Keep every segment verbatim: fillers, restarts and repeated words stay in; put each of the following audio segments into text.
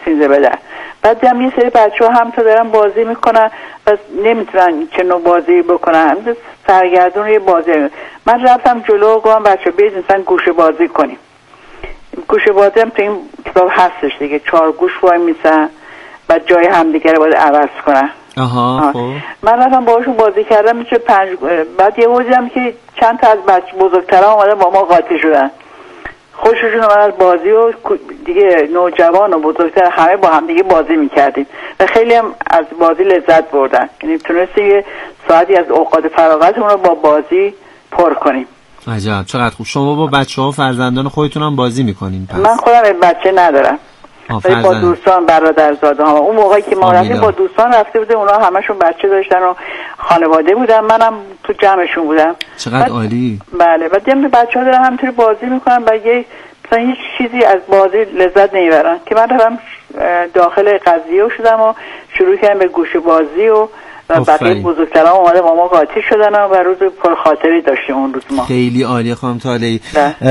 سینزه بدن. بعد هم یه سری بچه‌ها هم تا دارن بازی میکنن و نمیتونن چه نوع بازی بکنن، سرگردون یه بازی. من رفتم جلو گفتم بچه‌ها بیاید مثلا گوشه بازی کنیم. گوشه بازی هم تو این کتاب هستش دیگه، چهار گوش وای میسن و جای همدیگه رو باید عوض کنن. آها خب من رفتم باهاشون بازی کردم، میشه پنج. بعد یه وجودم که چند تا از بچه بزرگترها اومدن با ما قاطی شدن، خوششون اومد از بازی و دیگه نوجوان و بزرگتر همه با هم دیگه بازی میکردیم و خیلی هم از بازی لذت بردن. یعنی تونستیم یه ساعتی از اوقات فراغتمون رو با بازی پر کنیم. عجب چقدر خوب. شما با بچه‌ها و فرزندان خودتون هم بازی میکنین پس؟ من خودم بچه ندارم، ولی با دوستان برادرزاده ها. اون موقعی که ما رفتیم با دوستان رفته بوده، اونا همشون بچه داشتن و خانواده بودن، منم تو جمعشون بودم. چقدر عالی. بله. بعد دیدم بچه‌ها دارن همینطوری بازی میکنن و یه مثلا هیچ چیزی از بازی لذت نمیبرن که من رفتم داخل قضیه شدم و شروع کردم به گوشه بازی و و بقیه بزرگترها اومده با ما قاطی شدن و روز پرخاطری داشتیم اون روز ما. خیلی عالی خانم طالعی.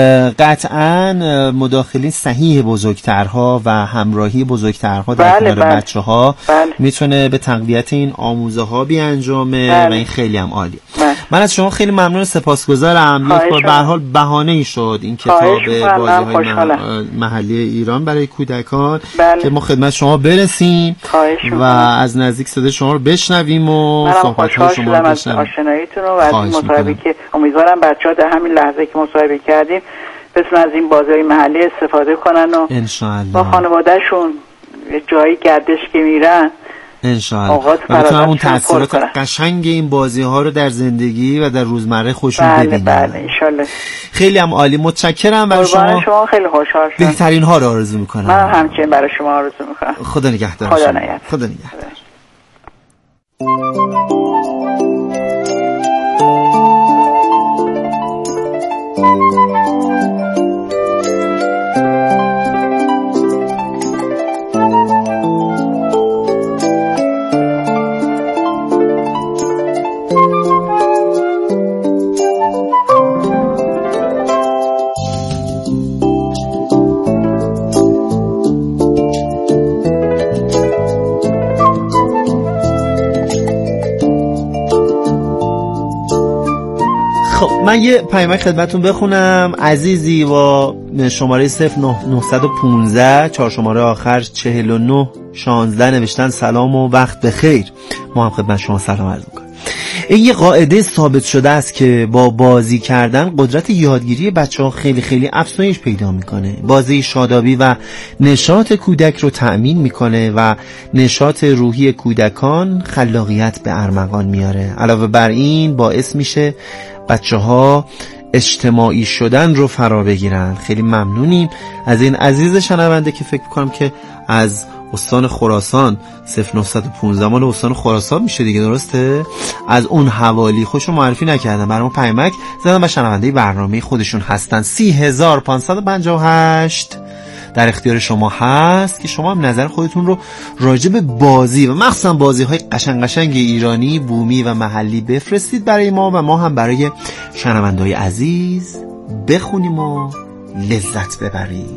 قطعاً مداخله صحیح بزرگترها و همراهی بزرگترها در کنار بله بچه‌ها بله. میتونه به تقویت این آموزه ها بیانجامه بله. و این خیلی هم عالیه. بله. من از شما خیلی ممنون، سپاسگزارم. یک بار به هر حال بهانه‌ای شد این کتاب بازی‌های محلی ایران برای کودکان بله. که ما خدمت شما برسیم و از نزدیک صدای شما رو بشنویم و صحبت‌های شما رو بشنویم. از آشناییتون و از این مصاحبه که امیدوارم بچه‌ها در همین لحظه که مصاحبه کردیم بتونن از این بازی‌های محلی استفاده کنن و انشاءالله با خانواده‌شون جایی گردش که میرن انشاءالله بتونن اون تاثیرات قشنگ این بازی‌ها رو در زندگی و در روزمره خودشون بله ببینن. بله انشاءالله. خیلی هم عالی، متشکرم. برای شما شما خیلی خوشحال شدم. بهترین ها رو آرزو می‌کنم. من همچنین برای شما آرزو می‌کنم. خدا نگهدار. خدا نگهدار. خدا نگهدار. من یه پیامک خدمتون بخونم. عزیزی با شماره صفر نه نه یک پنج چهار شماره آخر چهل و نه شانزده نوشتن سلام و وقت بخیر. ما هم خدمت شما سلام عرض می‌کنیم. این یه قاعده ثابت شده است که با بازی کردن قدرت یادگیری بچه‌ها خیلی خیلی افزایش پیدا میکنه. بازی شادابی و نشاط کودک رو تأمین میکنه و نشاط روحی کودکان خلاقیت به ارمغان میاره. علاوه بر این باعث میشه بچه‌ها اجتماعی شدن رو فرا بگیرن. خیلی ممنونیم از این عزیز شنونده که فکر میکنم که از استان خراسان صفر نه یک پنج مال استان خراسان میشه دیگه، درسته؟ از اون حوالی خوش رو معرفی نکردم، برام پیامک زدن و شنونده برنامه خودشون هستن. سی هزار و پانصد و پنجاه و هشت در اختیار شما هست که شما هم نظر خودتون رو راجع به بازی و مخصوصا بازی‌های قشنگ قشنگ ایرانی، بومی و محلی بفرستید برای ما و ما هم برای شنونده‌های عزیز بخونیم و لذت ببریم.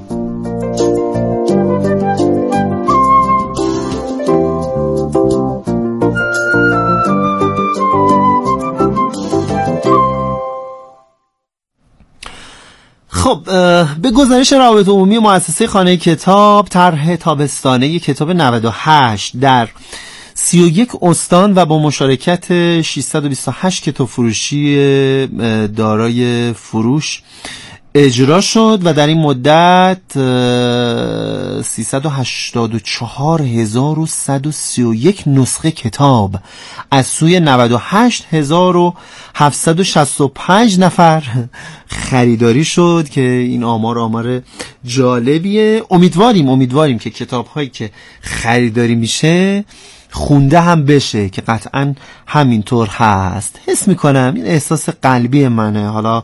خب به گزارش روابط عمومی مؤسسه خانه کتاب، طرح تابستانه کتاب نود و هشت در سی و یک استان و با مشارکت ششصد و بیست و هشت کتاب فروشی دارای فروش اجرا شد و در این مدت سیصد و هشتاد و چهار هزار و صد و سی و یک نسخه کتاب از سوی نود و هشت هزار و هفتصد و شصت و پنج نفر خریداری شد که این آمار آمار جالبیه. امیدواریم امیدواریم که کتاب هایی که خریداری میشه خونده هم بشه که قطعا همینطور هست. حس میکنم این احساس قلبی منه. حالا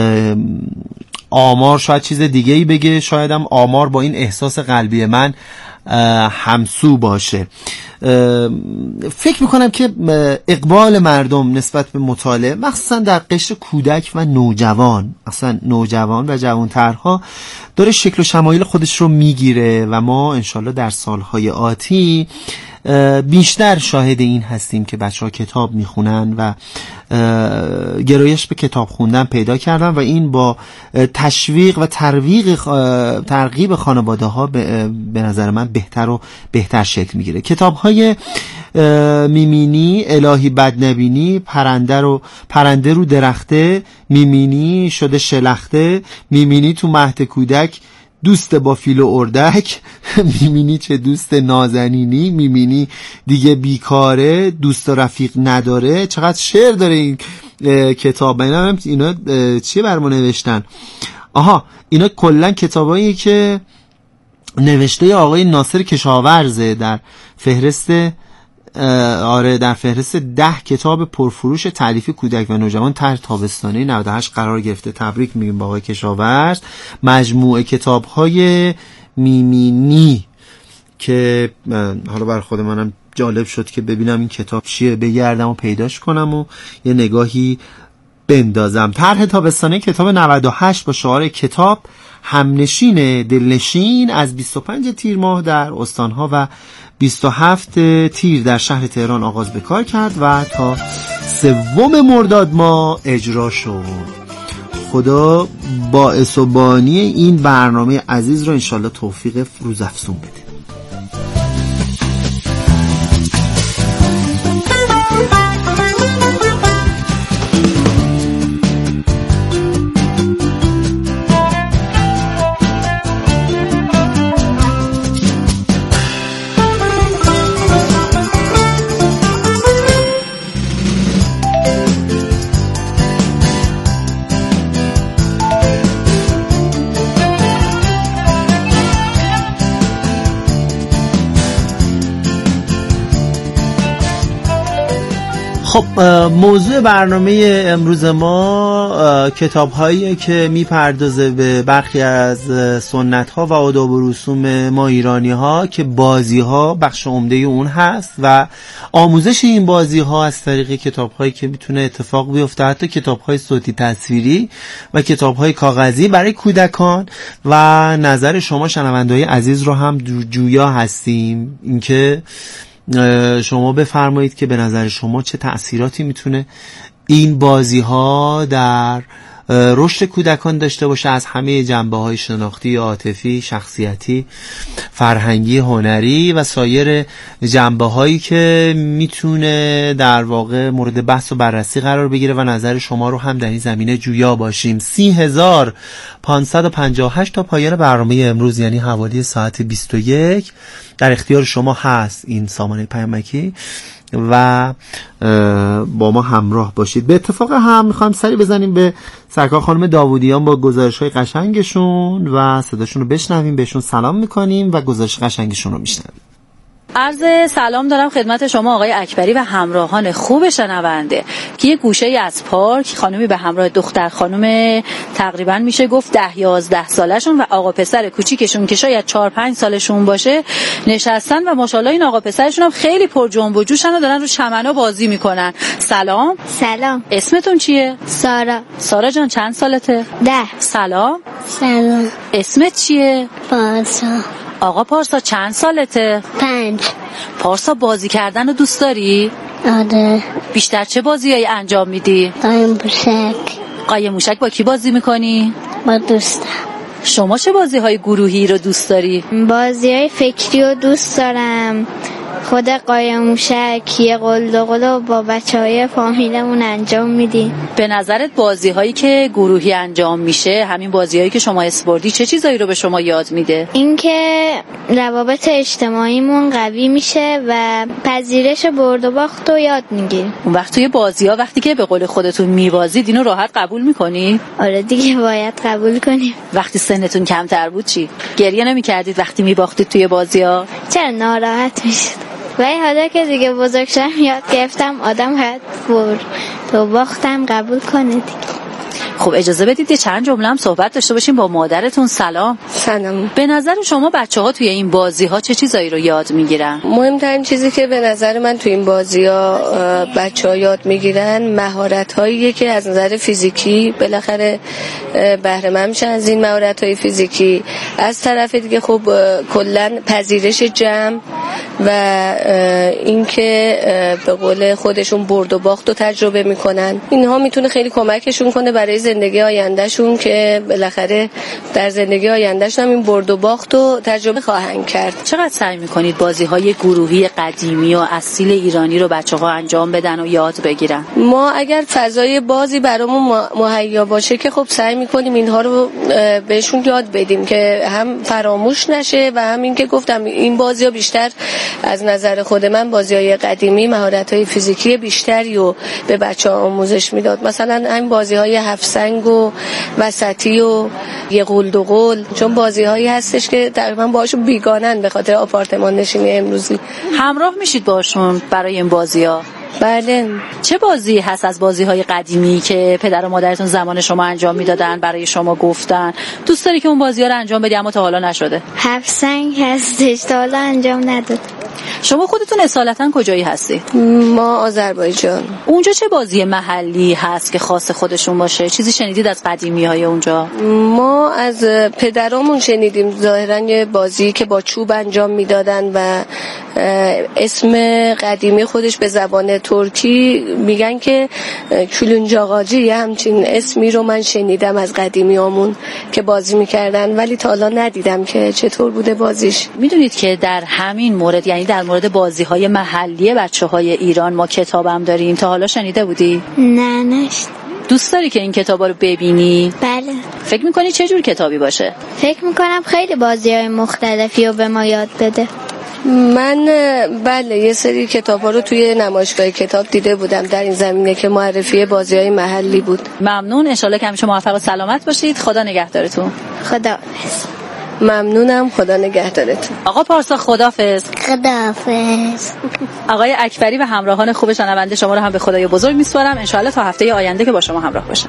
آمار شاید چیز دیگه ای بگه، شاید هم آمار با این احساس قلبی من همسو باشه. فکر میکنم که اقبال مردم نسبت به مطالعه مخصوصا در قشر کودک و نوجوان، اصلا نوجوان و جوانترها، داره شکل و شمایل خودش رو میگیره و ما انشالله در سالهای آتی بیشتر شاهد این هستیم که بچه ها کتاب میخونن و گرایش به کتاب خوندن پیدا کردن و این با تشویق و ترویق ترغیب خانواده ها به نظر من بهتر و بهتر شکل میگیره. کتاب های میمینی الهی بدنبینی، پرنده رو پرنده رو درخته، میمینی شده شلخته، میمینی تو مهد کودک دوست با فیل و اردک، میمینی چه دوست نازنینی، میمینی دیگه بیکاره، دوست و رفیق نداره. چقدر شعر داره این کتاب. اینا اینا چیه بر ما نوشتن؟ آها، اینا کلا کتابایی که نوشته آقای ناصر کشاورزه در فهرست آره در فهرست ده کتاب پرفروش تالیف کودک و نوجوان طرح تابستانه نود و هشت قرار گرفته. تبریک میگیم با آقای کشاورز. مجموعه کتاب‌های میمینی که حالا بر خود منم جالب شد که ببینم این کتاب چیه، بگردم و پیداش کنم و یه نگاهی بندازم. طرح تابستانه کتاب نود و هشت با شعار کتاب همنشین دلنشین از بیست و پنج تیر ماه در استانها و بیست و هفت تیر در شهر تهران آغاز به کار کرد و تا سوم مرداد ماه اجرا شد. خدا باعث و بانی این برنامه عزیز رو انشالله توفیق روزافزون بده. خب موضوع برنامه امروز ما کتاب هایی که میپردازه به برخی از سنت ها و آداب و رسوم ما ایرانی ها که بازی ها بخش عمده اون هست و آموزش این بازی ها از طریق کتاب هایی که میتونه اتفاق بیفته، حتی کتاب های صوتی تصویری و کتاب های کاغذی برای کودکان. و نظر شما شنونده‌های عزیز رو هم جویا هستیم اینکه شما بفرمایید که به نظر شما چه تأثیراتی میتونه این بازی ها در رشد کودکان داشته باشه از همه جنبه های شناختی، عاطفی، شخصیتی، فرهنگی، هنری و سایر جنبه هایی که میتونه در واقع مورد بحث و بررسی قرار بگیره و نظر شما رو هم در این زمینه جویا باشیم. سی هزار پانصد و پنجاه و هشت تا پایان برنامه امروز، یعنی حوالی ساعت بیست و یک، در اختیار شما هست این سامانه پیامکی و با ما همراه باشید. به اتفاق هم میخوایم سری بزنیم به سرکار خانم داوودیان با گزارش‌های قشنگشون و صداشون رو بشنویم. بهشون سلام میکنیم و گزارش قشنگشون رو میشنویم. عرض سلام دارم خدمت شما آقای اکبری و همراهان خوب شنونده که یه گوشه از پارک خانمی به همراه دختر خانم تقریبا میشه گفت ده یازده سالشون و آقا پسر کوچیکشون که شاید چهار پنج سالشون باشه نشستن و ماشاءالله این آقا پسرشون هم خیلی پر جنب و جوشن و دارن رو چمنا بازی میکنن. سلام. سلام. اسمتون چیه؟ سارا. سارا جان چند سالته؟ ده. سلام. سلام. اسمت چیه؟ پارسا. آقا پارسا چند سالته؟ پنج. پارسا بازی کردن رو دوست داری؟ آره. بیشتر چه بازیایی انجام میدی؟ قایم موشک. قایم موشک با کی بازی میکنی؟ با دوستم. شما چه بازی های گروهی رو دوست داری؟ بازی های فکری رو دوست دارم. خود قایم موشک یه قلدقل رو با بچه های فامیلمون انجام میدیم. به نظرت بازی هایی که گروهی انجام میشه، همین بازی هایی که شما اسپوردی، چه چیزایی رو به شما یاد میده؟ اینکه روابط اجتماعیمون قوی میشه و پذیرش برد و باخت رو یاد میگیریم. اون وقت توی بازی ها وقتی که به قول خودتون میبازید اینو راحت قبول میکنی؟ آره دیگه باید قبول کنیم. وقتی سنتون کمتر بود چی؟ گریه نمیکردید وقتی میباختید توی بازی ها؟ چرا ناراحت میشید. ولی حالا که دیگه بزرگ شدم یاد گرفتم آدم باید برد و باختم قبول کنه دیگه. خب اجازه بدید یه چند جمله هم صحبت داشته باشیم با مادرتون. سلام. سلام. به نظر شما بچه‌ها توی این بازی‌ها چه چیزایی رو یاد میگیرن؟ مهمترین چیزی که به نظر من توی این بازی‌ها بچه‌ها یاد میگیرن مهارت‌هاییه که از نظر فیزیکی بالاخره بهره مند میشن از این مهارت‌های فیزیکی، از طرف دیگه خب کلاً پذیرش جمع و اینکه به قول خودشون برد و باخت رو تجربه میکنن. اینها میتونه خیلی کمکشون کنه برای زندگی آیندهشون که بالاخره در زندگی آیندهشون هم این برد و باخت رو تجربه خواهند کرد. چقدر سعی میکنید بازی‌های گروهی قدیمی و اصیل ایرانی رو بچه‌ها انجام بدن و یاد بگیرن؟ ما اگر فضای بازی برامون مهیا باشه که خب سعی میکنیم اینها رو بهشون یاد بدیم که هم فراموش نشه و هم این که گفتم این بازی‌ها بیشتر از نظر خود من بازی‌های قدیمی مهارت‌های فیزیکی بیشتری رو به بچه‌ها آموزش میداد. مثلا همین بازی‌های هفت سنگ و وسطی و یه قول دو قول، چون بازی‌هایی هستش که تقریبا باهاشون بیگانن به خاطر آپارتمان نشینی امروزی. همراه میشید باشون برای این بازی‌ها؟ بله. چه بازی هست از بازی‌های قدیمی که پدر و مادرتون زمان شما انجام میدادن برای شما گفتن دوست داری که اون بازی‌ها رو انجام بدی اما تا حالا نشده؟ هفت سنگ هستش تا حالا انجام نداد. شما خودتون اصالتاً کجایی هستی؟ ما آذربایجان. اونجا چه بازی محلی هست که خاص خودشون باشه؟ چیزی شنیدید از قدیمی‌های اونجا؟ ما از پدرامون شنیدیم ظاهراً یه بازی که با چوب انجام میدادن و اسم قدیمی خودش به زبان ترکی میگن که کلونجاغاجی، یه همچین اسمی رو من شنیدم از قدیمیامون که بازی میکردن، ولی تا حالا ندیدم که چطور بوده بازیش. میدونید که در همین مورد، یعنی در مورد بازی‌های محلی بچه‌های ایران، ما کتابم داریم. تا حالا شنیده بودی؟ نه نشد. دوست داری که این کتابا رو ببینی؟ بله. فکر میکنی چه جور کتابی باشه؟ فکر میکنم خیلی بازی‌های مختلفی رو به ما یاد بده. من بله یه سری کتاب‌ها رو توی نمایشگاه کتاب دیده بودم در این زمینه که معرفی بازی‌های محلی بود. ممنون، ان شاءالله که همیشه موفق و سلامت باشید. خدا نگهدارتون. خداحافظ. ممنونم، خدا نگهدارتون. آقا پارسا خداحافظ. خداحافظ. آقای اکبری و همراهان خوب شنونده شما رو هم به خدای بزرگ میسپارم. ان شاءالله تا هفته آینده که با شما همراه باشم.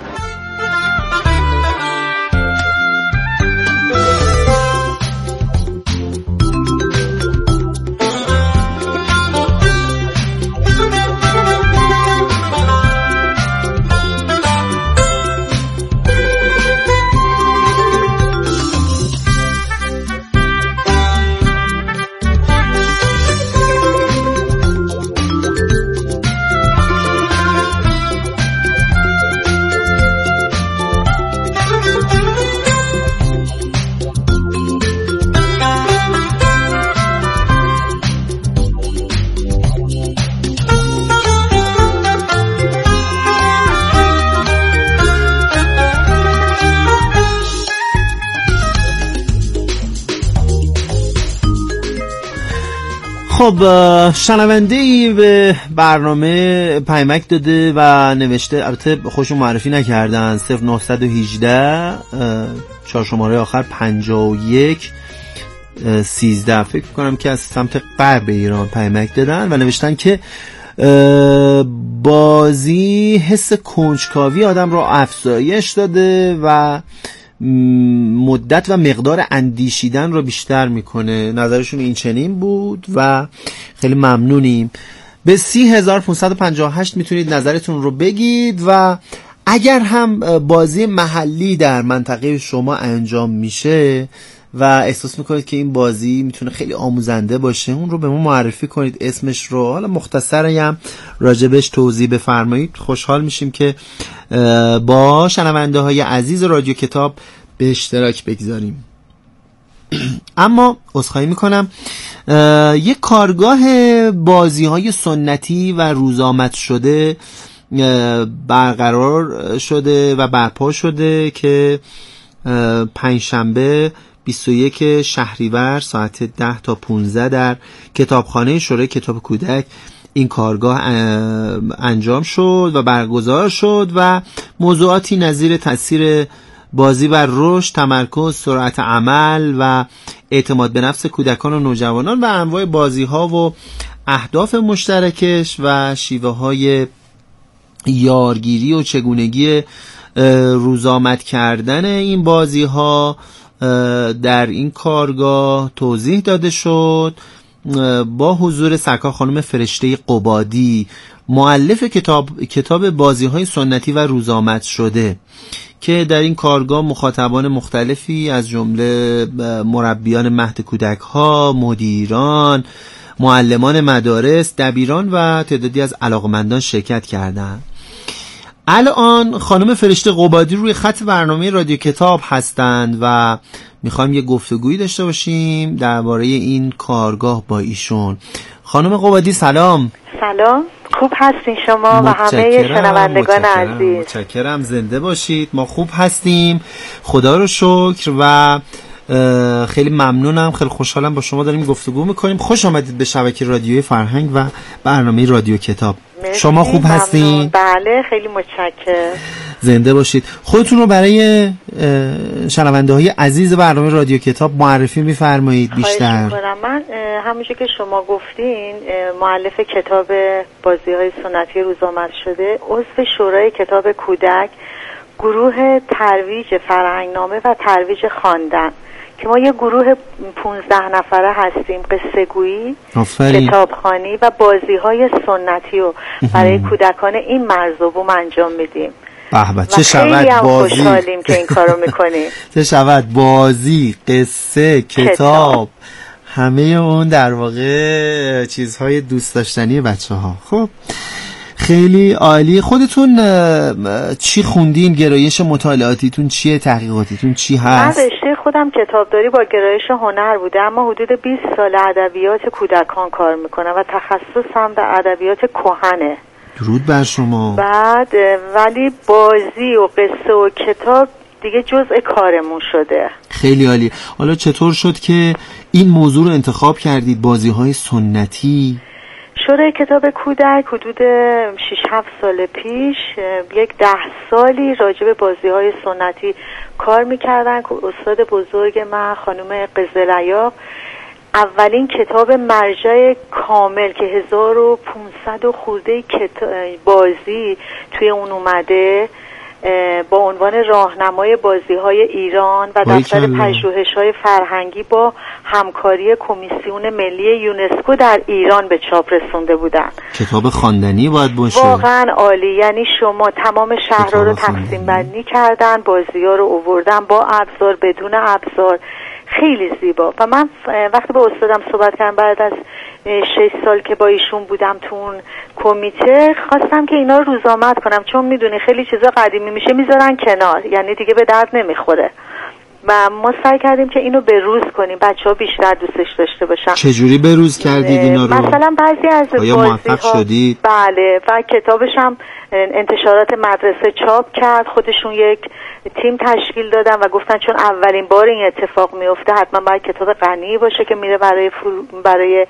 خب شنونده‌ای به برنامه پیمک داده و نوشته، البته خودشون معرفی نکردن، صفر نه یک هشت چهار شماره آخر پنجاه و یک سیزده، فکر میکنم که از سمت غرب ایران پیمک دادن و نوشتن که بازی حس کنجکاوی آدم را افزایش داده و مدت و مقدار اندیشیدن رو بیشتر میکنه. نظرشون این چنین بود و خیلی ممنونیم. به سی هزار پانصد و پنجاه و هشت میتونید نظرتون رو بگید و اگر هم بازی محلی در منطقه شما انجام میشه و احساس میکنید که این بازی میتونه خیلی آموزنده باشه، اون رو به ما معرفی کنید، اسمش رو حالا مختصری هم راجبش توضیح بفرمایید. خوشحال میشیم که با شنونده های عزیز رادیو کتاب به اشتراک بگذاریم. اما عذرخواهی میکنم، یک کارگاه بازی های سنتی و روزآمد شده برقرار شده و برپا شده که پنجشنبه بیست و یک شهریور ساعت ده تا پانزده در کتابخانه شورای کتاب کودک این کارگاه انجام شد و برگزار شد و موضوعاتی نظیر تاثیر بازی بر رشد، تمرکز، سرعت عمل و اعتماد به نفس کودکان و نوجوانان و انواع بازی ها و اهداف مشترکش و شیوه های یارگیری و چگونگی روزآمد کردن این بازی ها در این کارگاه توضیح داده شد با حضور سرکار خانم فرشته قبادی، مؤلف کتاب کتاب بازی‌های سنتی و روزآمد شده، که در این کارگاه مخاطبان مختلفی از جمله مربیان مهد کودک‌ها، مدیران، معلمان مدارس، دبیران و تعدادی از علاقمندان شرکت کردند. الان خانم فرشته قبادی روی خط برنامه رادیو کتاب هستند و میخوایم یه گفتگویی داشته باشیم درباره این کارگاه با ایشون. خانم قبادی سلام. سلام، خوب هستین شما و همه شنوندگان عزیز؟ متشکرم، زنده باشید. ما خوب هستیم خدا رو شکر و خیلی ممنونم، خیلی خوشحالم با شما داریم گفتگو میکنیم. خوش آمدید به شبکه رادیوی فرهنگ و برنامه رادیو کتاب. شما خوب هستین؟ بله، خیلی متشکرم. زنده باشید. خودتون رو برای شنونده های عزیز برنامه رادیو کتاب معرفی میفرمایید بیشتر؟ خواهش میکنم. من همونجور که شما گفتین مؤلف کتاب بازی های سنتی روزآمد شده، عضو شورای کتاب کودک، گروه ترویج فرهنگنامه و ترویج خواندن، که ما یه گروه پونزده نفره هستیم، قصه گویی، کتابخوانی و بازی های سنتی رو برای کودکان این مرزبون انجام میدیم. به چه شود بازی، خوشحالیم که این کارو میکنیم. چه شود بازی، قصه، کتاب, کتاب. همه اون در واقع چیزهای دوست داشتنی بچه ها. خب خیلی عالی. خودتون چی خوندین؟ گرایش مطالعاتیتون چیه؟ تحقیقاتیتون چی هست؟ من رشته خودم کتابداری با گرایش هنر بوده، اما حدود بیست سال ادبیات کودکان کار میکنم و تخصصم در ادبیات کهنه. درود بر شما. بعد ولی بازی و قصه و کتاب دیگه جزء کارمون شده. خیلی عالی. حالا چطور شد که این موضوع رو انتخاب کردید، بازی‌های سنتی؟ شورای کتاب کودک حدود شش هفت سال پیش یک ده سالی راجع به بازی‌های سنتی کار می‌کردن که استاد بزرگ من خانم قزلعیاق اولین کتاب مرجع کامل که هزار و پونصد و خورده بازی توی اون اومده با عنوان راهنمای بازی‌های ایران و دفتر پژوهش‌های فرهنگی با همکاری کمیسیون ملی یونسکو در ایران به چاپ رسونده بودن. کتاب خواندنی باید باشه. واقعا عالی. یعنی شما تمام شهرها رو تقسیم بندی کردن، بازی‌ها رو آوردن با ابزار، بدون ابزار، خیلی زیبا. و من وقتی با استادم صحبت کردم بعد از شش سال که با ایشون بودم تو اون کمیته، خواستم که اینا رو روزآمد کنم، چون میدونی خیلی چیزا قدیمی میشه میذارن کنار، یعنی دیگه به درد نمیخوره و ما سعی کردیم که اینو بروز کنیم، بچه‌ها بیشتر دوستش داشته باشن. چجوری بروز کردید اینا رو؟ مثلا بعضی از بازی‌ها بله، و کتابش هم انتشارات مدرسه چاپ کرد، خودشون یک تیم تشکیل دادن و گفتن چون اولین بار این اتفاق میفته حتما باید کتاب غنی باشه که میره برای فرو... برای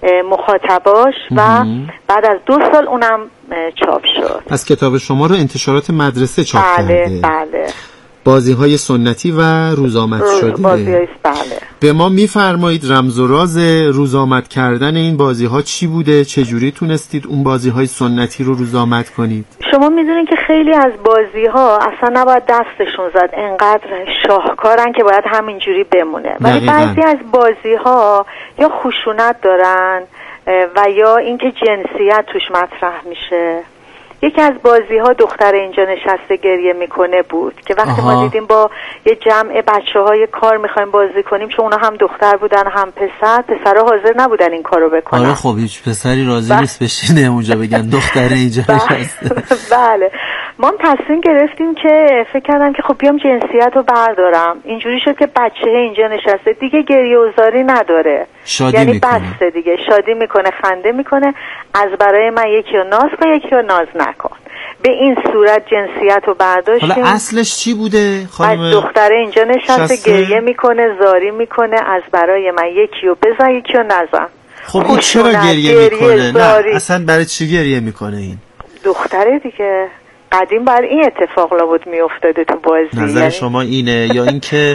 مخاطباش و بعد از دو سال اونم چاپ شد. پس کتاب شما رو انتشارات مدرسه چاپ بله، کرده. بله. بازی‌های سنتی و روزآمد شده. بازی‌های بله. به ما میفرمایید رمز و راز روزآمد کردن این بازی‌ها چی بوده؟ چجوری تونستید اون بازی‌های سنتی رو روزآمد کنید؟ شما میدونید که خیلی از بازی‌ها اصلا نباید دستشون زد، انقدر شاهکارن که باید همینجوری بمونه. ولی بعضی از بازی‌ها یا خشونت دارن و یا اینکه جنسیت توش مطرح میشه. یکی از بازی ها دختر اینجا نشسته گریه میکنه بود که وقتی آها. ما دیدیم با یه جمع بچه های کار میخوایم بازی کنیم، چون اونا هم دختر بودن هم پسر، پسرها حاضر نبودن این کارو بکنن. آره خب هیچ پسری راضی ب... نیست بشینه اونجا بگن دختر اینجا نشسته. بله. ما هم تصمیم گرفتیم که فکر کردم که خب بیام جنسیت رو بردارم. اینجوری شد که بچه اینجا نشسته دیگه گریه و زاری نداره، شادی یعنی میکنه. بسته دیگه، شادی میکنه، خنده میکنه، از برای من یکی رو ناز کن یکی رو ناز نکن. به این صورت جنسیت رو برداشتیم. حالا اصلش چی بوده خانم؟ از دختره اینجا نشسته گریه میکنه، زاری میکنه، از برای من یکی رو بزن یکی رو نزن. خب این چرا گریه, گریه میکنه؟ نه اصلا برای چی گریه میکنه این دختره دیگه؟ قدیم بر این اتفاق لابد می افتاده تو بازی. نظر یعنی... شما اینه یا اینکه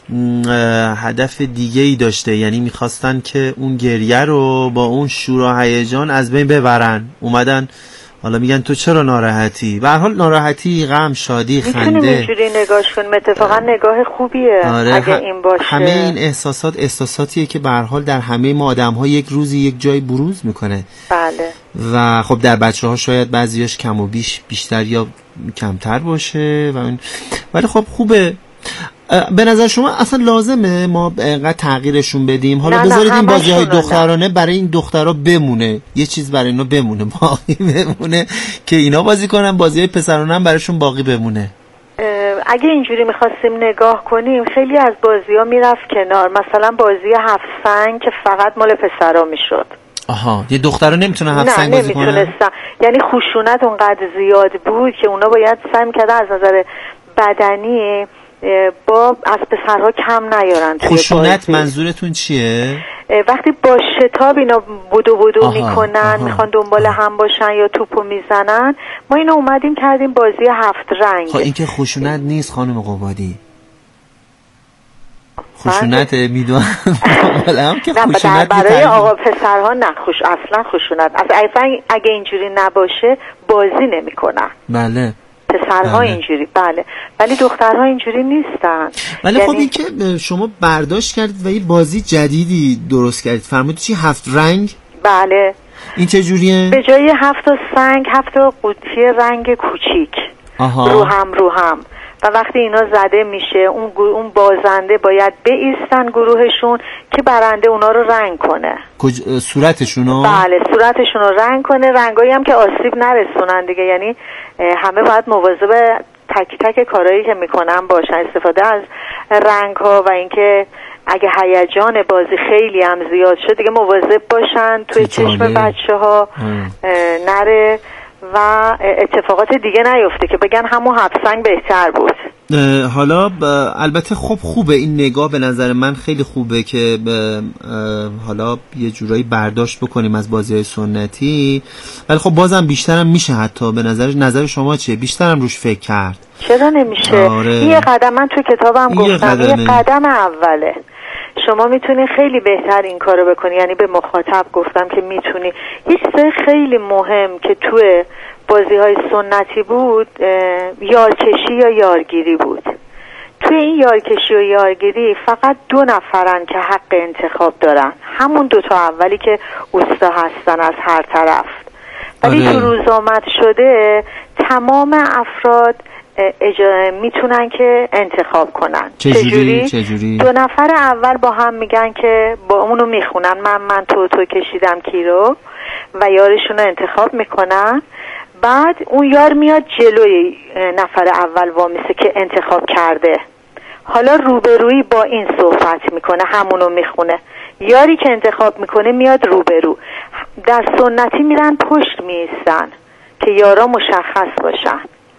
هدف دیگه ای داشته، یعنی میخواستن که اون گریه رو با اون شور و هیجان از بین ببرن، اومدن حالا میگن تو چرا ناراحتی؟ به هر حال ناراحتی، غم، شادی، خنده میتونیم اینجوری نگاش کنیم. اتفاقا نگاه خوبیه. آره اگه این باشه. همه این احساسات احساساتیه که به هر حال در همه ما آدم‌ها یک روزی یک جای بروز میکنه. بله. و خب در بچه‌ها شاید بعضیاش کم و بیش بیشتر یا کمتر باشه و این، ولی خب خوبه. به نظر شما اصلا لازمه ما اینقدر تغییرشون بدیم؟ حالا بذارید این بازی‌های دخترانه برای این دخترها بمونه، یه چیز برای اینا بمونه، باقی بمونه که اینا بازی کنن، بازی‌های پسرانه هم براشون باقی بمونه. اگه اینجوری میخواستیم نگاه کنیم خیلی از بازی‌ها میرفت کنار. مثلا بازی هفت سنگ که فقط مال پسرا میشد. آها، یه دخترها نمیتونه هفت سنگ بازی کنه؟ نه نمیتونستن، یعنی خشونت اونقدر زیاد بود که اونا باید سعی می‌کردن از نظر بدنی با از پسرها کم نیارن. خشونت منظورتون چیه؟ وقتی با شتاب اینا بدو بدو آها، میکنن آها. میخوان دنبال آها. هم باشن یا توپو میزنن. ما اینو اومدیم کردیم بازی هفت رنگ. خب این که خشونت نیست خانم قبادی، خشونت میدونم هم که خشونت برای آقا پسرها نه، خوش اصلا خشونت اصلا اگه اینجوری نباشه بازی نمیکنن. بله پسرها بله. اینجوری بله، ولی دخترها اینجوری نیستن. ولی یعنی... خب این که شما برداشت کردید و یه بازی جدیدی درست کردید، فرمودید چی؟ هفت رنگ؟ بله. این چه جوریه؟ به جای هفت تا سنگ هفت تا قوطی رنگ کوچیک آها. رو هم رو هم و وقتی اینا زده میشه اون اون بازنده باید بایستن گروهشون که برنده اونا رو رنگ کنه. کج... صورتشونو؟ بله صورتشون رو رنگ کنه، رنگایی هم که آسیب نرسونن دیگه. یعنی همه باید مواظب تک تک کارهایی که میکنن باشن، استفاده از رنگ ها و اینکه اگه هیجان بازی خیلی هم زیاد شد دیگه مواظب باشن توی چشم بچه ها نره و اتفاقات دیگه نیفته که بگن همون هفت سنگ بهتر بود. حالا البته خب خوبه این نگاه، به نظر من خیلی خوبه که حالا یه جورایی برداشت بکنیم از بازی‌های سنتی، ولی خب بازم بیشترم میشه. حتی به نظر نظر شما چیه؟ بیشترم روش فکر کرد. چرا نمیشه؟ آره. یه قدم من تو کتابم گفتم یه قدم اوله. شما میتونی خیلی بهتر این کارو بکنی. یعنی به مخاطب گفتم که میتونی یه چیز خیلی مهم که توی بازی‌های سنتی بود یارکشی یا یارگیری بود. توی این یارکشی و یارگیری فقط دو نفرن که حق انتخاب دارن، همون دوتا اولی که اوستا هستن از هر طرف. ولی تو روز آمد شده تمام افراد اجا... میتونن که انتخاب کنن. چجوری؟ چجوری؟ دو نفر اول با هم میگن که با اونو میخونن من من تو تو کشیدم کی رو و یارشون رو انتخاب میکنن. بعد اون یار میاد جلوی نفر اول وامیسه که انتخاب کرده، حالا روبرویی با این صحبت میکنه، همونو میخونه. یاری که انتخاب میکنه میاد روبرو. در سنتی میرن پشت میستن که یارا مشخص باشن،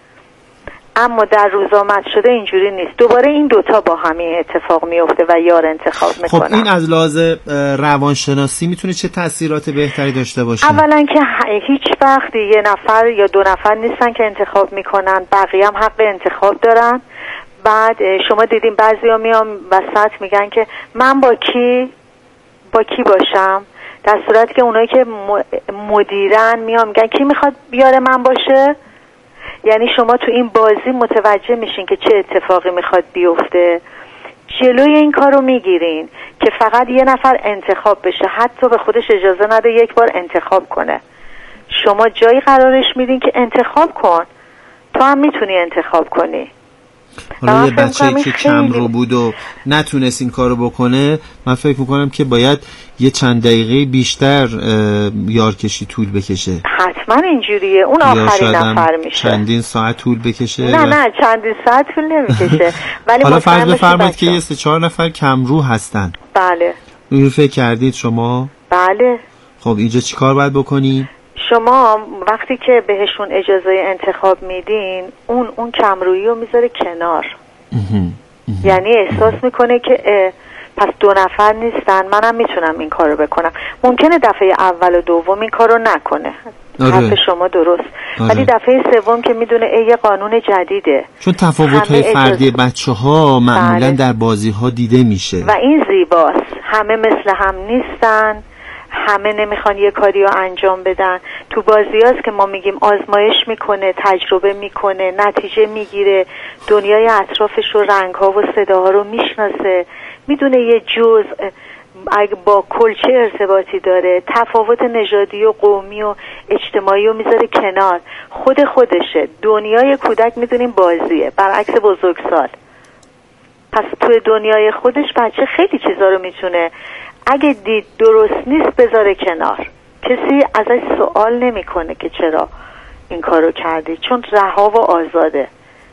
اما در روز آمد شده اینجوری نیست. دوباره این دوتا با همین اتفاق میفته و یار انتخاب میکنن. خب این از لحاظ روانشناسی میتونه چه تاثیرات بهتری داشته باشه؟ اولا که هیچ وقت یه نفر یا دو نفر نیستن که انتخاب میکنن، بقیه هم حق انتخاب دارن. بعد شما دیدین بعضیا میان وسط میگن که من با کی با کی باشم، در صورتی که اونایی که مدیرن میان میگن کی میخواد بیاره من باشه. یعنی شما تو این بازی متوجه میشین که چه اتفاقی میخواد بیفته، جلوی این کار رو میگیرین که فقط یه نفر انتخاب بشه، حتی به خودش اجازه نده یک بار انتخاب کنه. شما جایی قرارش میدین که انتخاب کن، تو هم میتونی انتخاب کنی. حالا یه بچه‌ای که کم رو بود و نتونست این کارو بکنه، من فکر میکنم که باید یه چند دقیقه بیشتر یارکشی طول بکشه. حتما اینجوریه، اون آخرین نفر میشه. چندین ساعت طول بکشه. نه نه چندین ساعت طول نمیکشه. ولی حالا فرض بفرمایید که یه سه چهار نفر کم رو هستن. بله. اینو فکر کردید شما؟ بله. خب اینجا چیکار باید بکنی؟ شما وقتی که بهشون اجازه انتخاب میدین، اون اون کمرویی رو میذاره کنار. یعنی احساس میکنه که پس دو نفر نیستن، منم میتونم این کارو بکنم. ممکنه دفعه اول و دوم این کارو نکنه، آره. حرف شما درست، آره. ولی دفعه سوم که میدونه یه قانون جدیده، چون تفاوت‌های فردی بچه‌ها معمولاً بله. در بازی‌ها دیده میشه و این زیباست. همه مثل هم نیستن، همه نمیخوان یه کاری رو انجام بدن. تو بازی هاست که ما میگیم آزمایش میکنه، تجربه میکنه، نتیجه میگیره، دنیای اطرافش رو، رنگ ها و صداها رو میشناسه، میدونه یه جزء اگه با کل چه ارتباطی داره، تفاوت نژادی و قومی و اجتماعی رو میذاره کنار، خود خودشه. دنیای کودک میدونیم بازیه، برعکس بزرگسال. پس توی دنیای خودش بچه خیلی چیزا رو میتونه اگه دید درست نیست بذاره کنار. کسی ازش سوال نمیکنه که چرا این کارو کردی، چون رها و آزاده.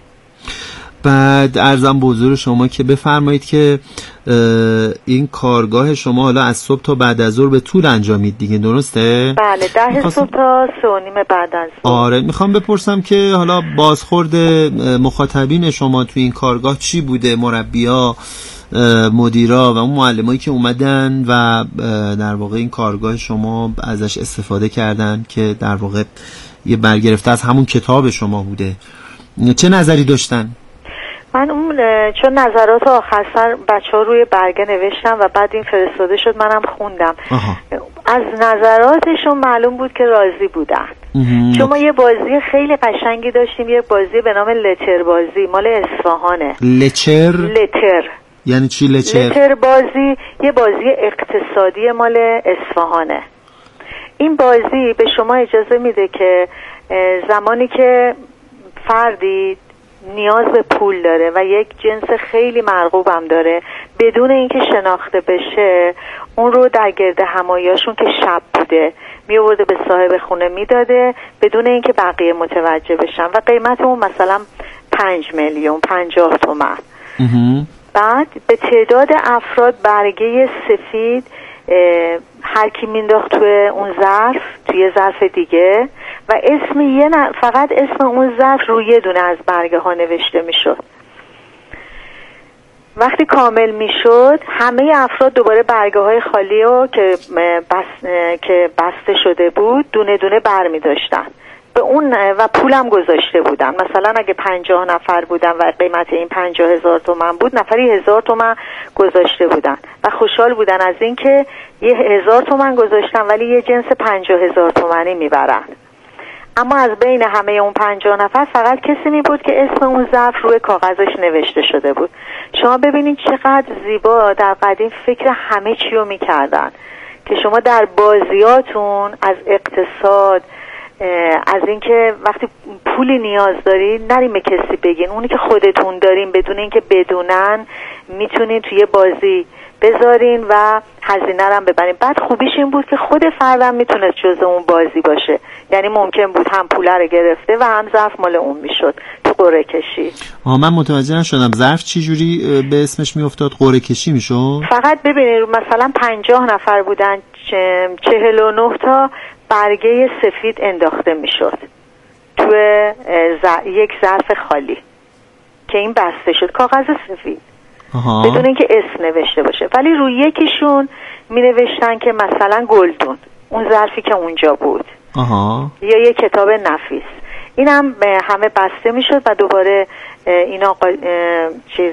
بعد عرضم به حضور شما که بفرمایید که این کارگاه شما حالا از صبح تا بعد از ظهر به طول انجامید دیگه، درسته؟ بله، ده میخواستم... صبح تا سه و نیم بعد از ظهر. آره، میخوام بپرسم که حالا بازخورد مخاطبین شما تو این کارگاه چی بوده؟ مربی‌ها، مدیرا و اون معلمایی که اومدن و در واقع این کارگاه شما ازش استفاده کردن که در واقع یه برگرفته از همون کتاب شما بوده، چه نظری داشتن؟ من اون چون نظرات آخر سر بچه ها روی برگه نوشتم و بعد این فرستاده شد منم خوندم. آها. از نظراتشون معلوم بود که راضی بودن. چون ما یه بازی خیلی قشنگی داشتیم، یه بازی به نام لتر بازی، مال اصفهانه. لچر؟ لتر یعنی چی لچر؟ لتر بازی یه بازی اقتصادی مال اصفهانه. این بازی به شما اجازه میده که زمانی که فردی نیاز به پول داره و یک جنس خیلی مرغوب هم داره، بدون اینکه شناخته بشه اون رو در گرد هماییاشون که شب بوده میورده به صاحب خونه میداده بدون اینکه بقیه متوجه بشن و قیمت اون مثلا پنج میلیون پنجاه تومن. بعد به تعداد افراد برگه سفید هر کی مینداخت توی اون ظرف، توی ظرف دیگه، و اسم یه ن... فقط اسم اون ظرف روی یه دونه از برگه ها نوشته میشد. وقتی کامل میشد همه افراد دوباره برگه های خالی رو که بس... که بسته شده بود دونه دونه بر می داشتن به اون و پولم گذاشته بودن. مثلا اگه پنجاه نفر بودن و قیمت این پنجاه هزار تومن بود، نفری هزار تومن گذاشته بودن و خوشحال بودن از این که یه هزار تومن گذاشتن ولی یه جنس پنجاه هزار تومنی میبرن. اما از بین همه اون پنجاه نفر فقط کسی می بود که اسم اون ظرف روی کاغذش نوشته شده بود. شما ببینید چقدر زیبا در قدیم فکر همه چی رو میکردن که شما در بازیاتون از اقتصاد، از اینکه وقتی پولی نیاز داری نریم به کسی بگین، اونی که خودتون دارین بدون اینکه بدونن میتونین توی بازی بذارین و هزینه رو هم ببرین. بعد خوبیش این بود که خود فردم میتونست جزء اون بازی باشه، یعنی ممکن بود هم پول رو گرفته و هم ظرف مال اون میشد تو قرعه کشی. آها، من متوجه نشدم ظرف چی جوری به اسمش میافتاد؟ قرعه کشی میشد؟ فقط ببینید مثلا پنجاه نفر بودن، چهل و نه تا برگه سفید انداخته میشد تو یک ظرف خالی که این بسته شد کاغذ سفید. آها. بدون اینکه اسم نوشته باشه، ولی روی یکیشون می نوشتن که مثلا گلدون، اون ظرفی که اونجا بود. آها. یا یه کتاب نفیس. این هم همه بسته می شد و دوباره اینا چیز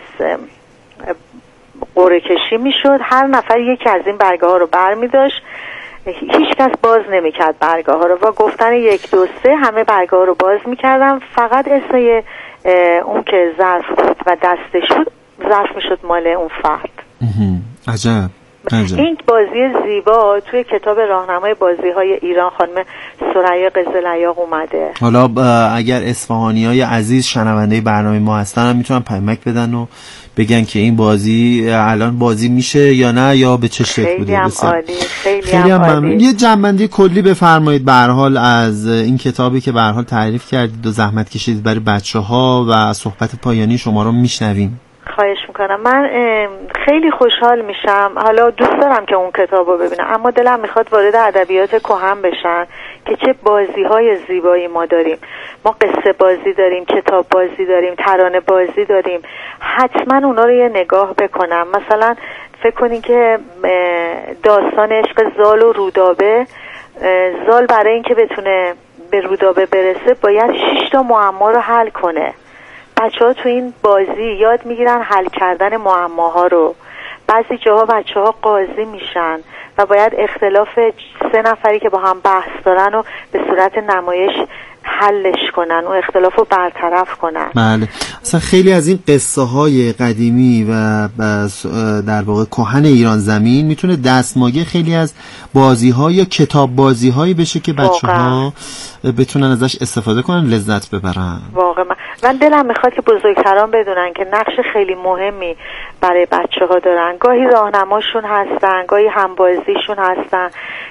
قرعه کشی می شد. هر نفر یکی از این برگه ها رو بر می داشت، هیچ کس باز نمی کرد برگه ها رو و گفتن یک دو سه همه برگه ها رو باز می کردن، فقط اسم اون که ظرف بود و دستش بود ظرف میشد مال اون فرد. عجب. عجب. این بازی زیبا توی کتاب راهنمای بازی‌های ایران خانم ثریا قزل‌عیاق اومده. حالا اگر اصفهانیای عزیز شنونده برنامه ما هستن هم میتونن پیامک بدن و بگن که این بازی الان بازی میشه یا نه یا به چه شکل بوده. خیلی هم عالی، خیلی, خیلی هم عالی. یه جنبندی کلی بفرمایید به هر حال از این کتابی که به هر حال تعریف کردید و زحمت کشیدید برای بچه‌ها و صحبت پایانی شما رو میشنویم. خواهش میکنم. من خیلی خوشحال میشم، حالا دوست دارم که اون کتاب رو ببینم، اما دلم میخواد وارد ادبیات کهن بشن که چه بازی های زیبایی ما داریم. ما قصه بازی داریم، کتاب بازی داریم، ترانه بازی داریم. حتما اونا رو یه نگاه بکنم. مثلا فکر کنین که داستان عشق زال و رودابه، زال برای اینکه بتونه به رودابه برسه باید شش تا معما رو حل کنه. بچه ها تو این بازی یاد میگیرن حل کردن معماها رو بعضی جاها بچه ها قاضی میشن و باید اختلاف سه نفری که با هم بحث دارن و به صورت نمایش حلش کنن و اختلاف رو برطرف کنن. بله، اصلا خیلی از این قصه های قدیمی و در واقع کهن ایران زمین میتونه دستمایه خیلی از بازی ها یا کتاب بازی هایی بشه که بچه ها بتونن ازش استفاده کنن، لذت ببرن. واقعا من دلم میخواد که بزرگتران بدونن که نقش خیلی مهمی برای بچه ها دارن. گاهی راهنماشون هستن، گاهی همبازیشون هستن،